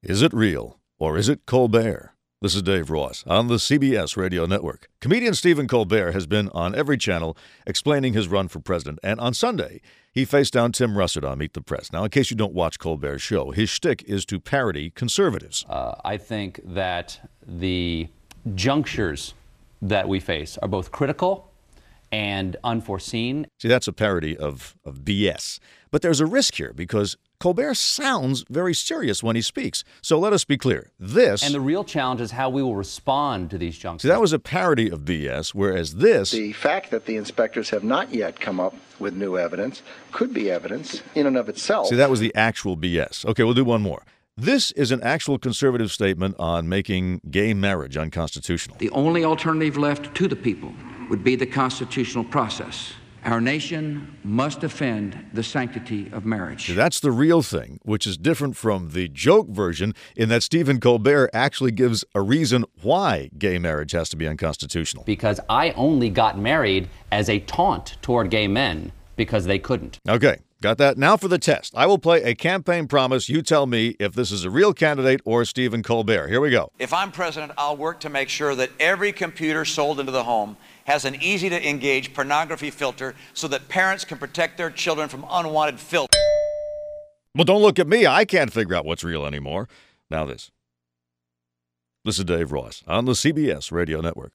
Is it real, or is it Colbert? This is Dave Ross on the CBS Radio Network. Comedian Stephen Colbert has been on every channel explaining his run for president, and on Sunday, he faced down Tim Russert on Meet the Press. Now, in case you don't watch Colbert's show, his shtick is to parody conservatives. I think that the junctures that we face are both critical and unforeseen. See, that's a parody of BS. But there's a risk here because Colbert sounds very serious when he speaks. So let us be clear. And the real challenge is how we will respond to these junctures. See, that was a parody of BS, whereas this... The fact that the inspectors have not yet come up with new evidence could be evidence in and of itself. See, that was the actual BS. Okay, we'll do one more. This is an actual conservative statement on making gay marriage unconstitutional. The only alternative left to the people would be the constitutional process. Our nation must defend the sanctity of marriage. See, that's the real thing, which is different from the joke version in that Stephen Colbert actually gives a reason why gay marriage has to be unconstitutional. Because I only got married as a taunt toward gay men because they couldn't. Okay, got that? Now for the test. I will play a campaign promise. You tell me if this is a real candidate or Stephen Colbert. Here we go. If I'm president, I'll work to make sure that every computer sold into the home has an easy-to-engage pornography filter so that parents can protect their children from unwanted filth. Well, don't look at me. I can't figure out what's real anymore. Now this. This is Dave Ross on the CBS Radio Network.